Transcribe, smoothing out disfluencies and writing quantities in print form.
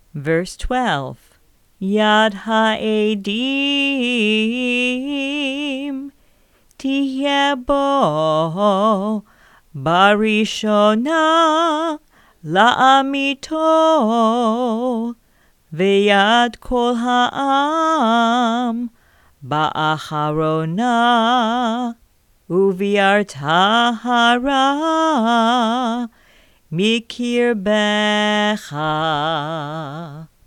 Verse 12. Yad ha'edim tihyeh bo barishona la'amito v'yad kol ha'am ba'acharona uviarta hara mikirbecha.